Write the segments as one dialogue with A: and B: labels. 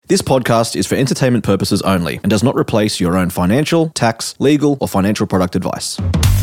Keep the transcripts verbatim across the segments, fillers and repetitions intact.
A: This podcast is for entertainment purposes only and does not replace your own financial, tax, legal, or financial product advice.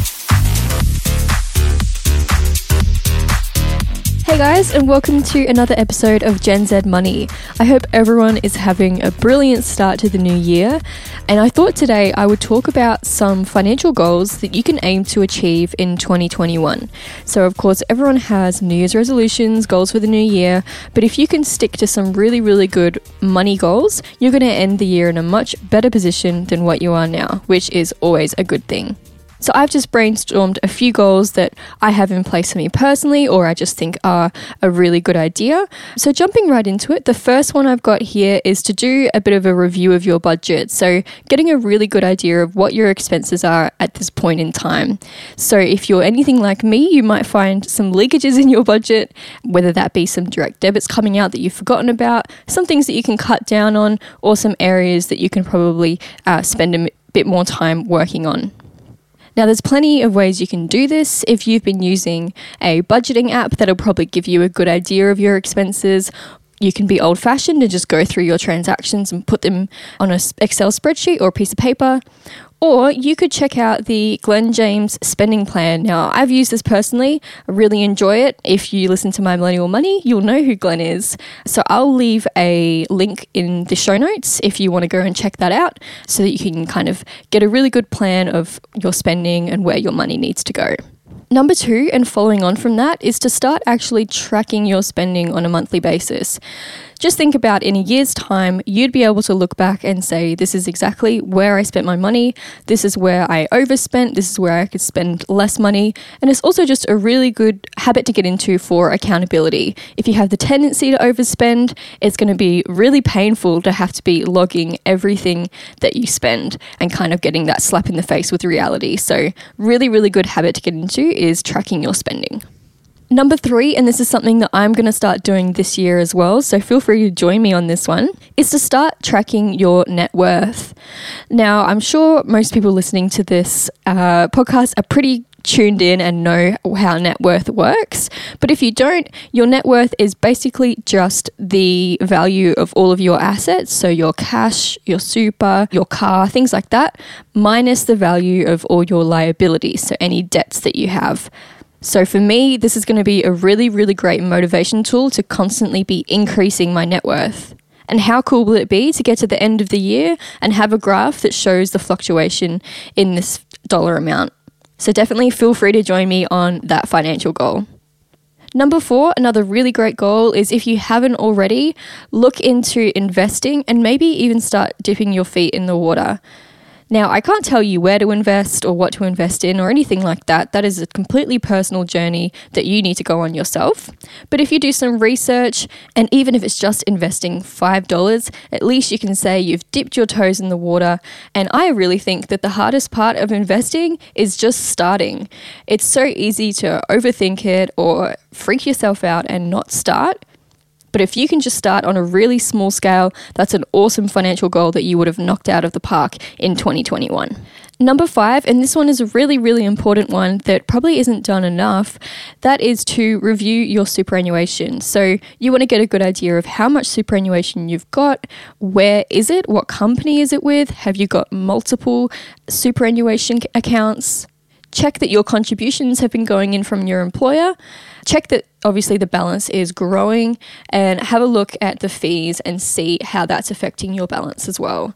B: Hey guys, and welcome to another episode of Gen Z Money. I hope everyone is having a brilliant start to the new year, and I thought today I would talk about some financial goals that you can aim to achieve in twenty twenty-one. So of course everyone has New Year's resolutions, goals for the new year, but if you can stick to some really, really good money goals, you're going to end the year in a much better position than what you are now, which is always a good thing. So I've just brainstormed a few goals that I have in place for me personally, or I just think are a really good idea. So jumping right into it, the first one I've got here is to do a bit of a review of your budget. So getting a really good idea of what your expenses are at this point in time. So if you're anything like me, you might find some leakages in your budget, whether that be some direct debits coming out that you've forgotten about, some things that you can cut down on, or some areas that you can probably uh, spend a bit more time working on. Now, there's plenty of ways you can do this. If you've been using a budgeting app, that'll probably give you a good idea of your expenses. You can be old-fashioned and just go through your transactions and put them on an Excel spreadsheet or a piece of paper. Or you could check out the Glen James spending plan. Now, I've used this personally. I really enjoy it. If you listen to My Millennial Money, you'll know who Glen is. So I'll leave a link in the show notes if you want to go and check that out so that you can kind of get a really good plan of your spending and where your money needs to go. Number two, and following on from that, is to start actually tracking your spending on a monthly basis. Just think about in a year's time, you'd be able to look back and say, this is exactly where I spent my money, this is where I overspent, this is where I could spend less money, and it's also just a really good habit to get into for accountability. If you have the tendency to overspend, it's going to be really painful to have to be logging everything that you spend and kind of getting that slap in the face with reality. So really, really good habit to get into is tracking your spending. Number three, and this is something that I'm going to start doing this year as well, so feel free to join me on this one, is to start tracking your net worth. Now, I'm sure most people listening to this uh, podcast are pretty tuned in and know how net worth works. But if you don't, your net worth is basically just the value of all of your assets, so your cash, your super, your car, things like that, minus the value of all your liabilities, so any debts that you have. So for me, this is going to be a really, really great motivation tool to constantly be increasing my net worth. And how cool will it be to get to the end of the year and have a graph that shows the fluctuation in this dollar amount? So definitely feel free to join me on that financial goal. Number four, another really great goal is, if you haven't already, look into investing and maybe even start dipping your feet in the water. Now, I can't tell you where to invest or what to invest in or anything like that. That is a completely personal journey that you need to go on yourself. But if you do some research, and even if it's just investing five dollars, at least you can say you've dipped your toes in the water. And I really think that the hardest part of investing is just starting. It's so easy to overthink it or freak yourself out and not start. But if you can just start on a really small scale, that's an awesome financial goal that you would have knocked out of the park in twenty twenty-one. Number five, and this one is a really, really important one that probably isn't done enough, that is to review your superannuation. So you want to get a good idea of how much superannuation you've got, where is it, what company is it with, have you got multiple superannuation accounts? Check that your contributions have been going in from your employer. Check that obviously the balance is growing, and have a look at the fees and see how that's affecting your balance as well.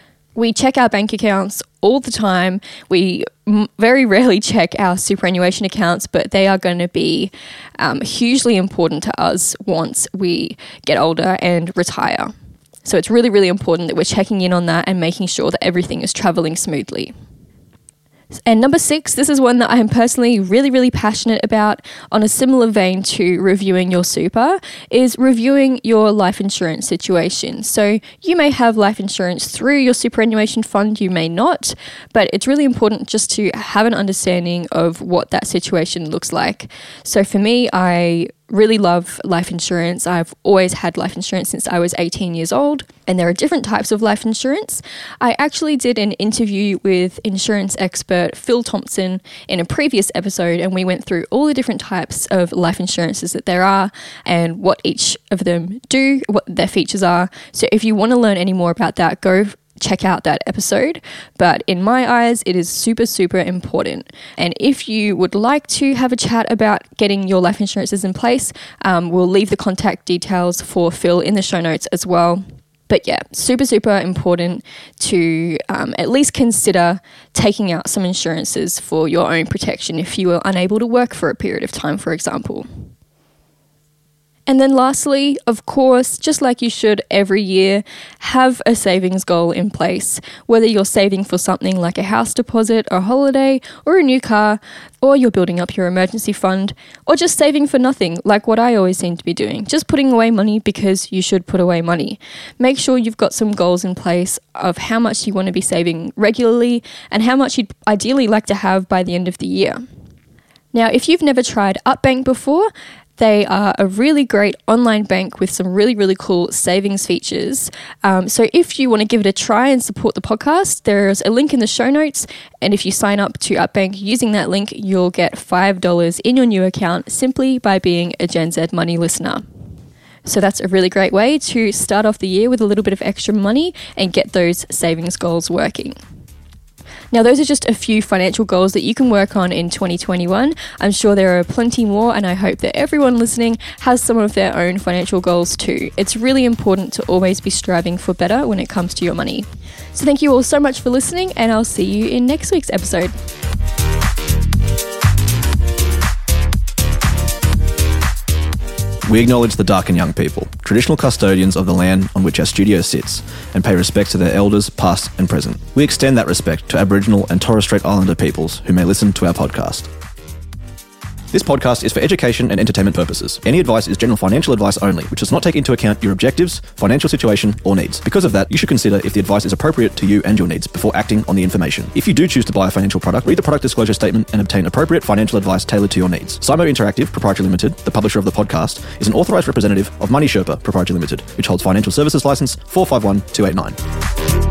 B: We check our bank accounts all the time. We m- very rarely check our superannuation accounts, but they are going to be um, hugely important to us once we get older and retire. So it's really, really important that we're checking in on that and making sure that everything is traveling smoothly. And number six, this is one that I am personally really, really passionate about, on a similar vein to reviewing your super, is reviewing your life insurance situation. So you may have life insurance through your superannuation fund, you may not, but it's really important just to have an understanding of what that situation looks like. So for me, I really love life insurance. I've always had life insurance since I was eighteen years old, and there are different types of life insurance. I actually did an interview with insurance expert Phil Thompson in a previous episode, and we went through all the different types of life insurances that there are and what each of them do, what their features are. So if you want to learn any more about that, go check out that episode. But in my eyes, it is super, super important. And if you would like to have a chat about getting your life insurances in place, um, we'll leave the contact details for Phil in the show notes as well. But yeah, super, super important to um, at least consider taking out some insurances for your own protection if you are unable to work for a period of time, for example. And then lastly, of course, just like you should every year, have a savings goal in place. Whether you're saving for something like a house deposit, a holiday, or a new car, or you're building up your emergency fund, or just saving for nothing, like what I always seem to be doing, just putting away money because you should put away money. Make sure you've got some goals in place of how much you want to be saving regularly and how much you'd ideally like to have by the end of the year. Now, if you've never tried UpBank before, they are a really great online bank with some really, really cool savings features. Um, so if you want to give it a try and support the podcast, there's a link in the show notes. And if you sign up to UpBank using that link, you'll get five dollars in your new account simply by being a Gen Z Money listener. So that's a really great way to start off the year with a little bit of extra money and get those savings goals working. Now, those are just a few financial goals that you can work on in twenty twenty-one. I'm sure there are plenty more, and I hope that everyone listening has some of their own financial goals too. It's really important to always be striving for better when it comes to your money. So thank you all so much for listening, and I'll see you in next week's episode.
A: We acknowledge the Darkin Young people, traditional custodians of the land on which our studio sits, and pay respect to their elders, past and present. We extend that respect to Aboriginal and Torres Strait Islander peoples who may listen to our podcast. This podcast is for education and entertainment purposes. Any advice is general financial advice only, which does not take into account your objectives, financial situation, or needs. Because of that, you should consider if the advice is appropriate to you and your needs before acting on the information. If you do choose to buy a financial product, read the product disclosure statement and obtain appropriate financial advice tailored to your needs. Simo Interactive Proprietary Limited, the publisher of the podcast, is an authorised representative of Money Sherpa Proprietary Limited, which holds financial services license four five one two eight nine.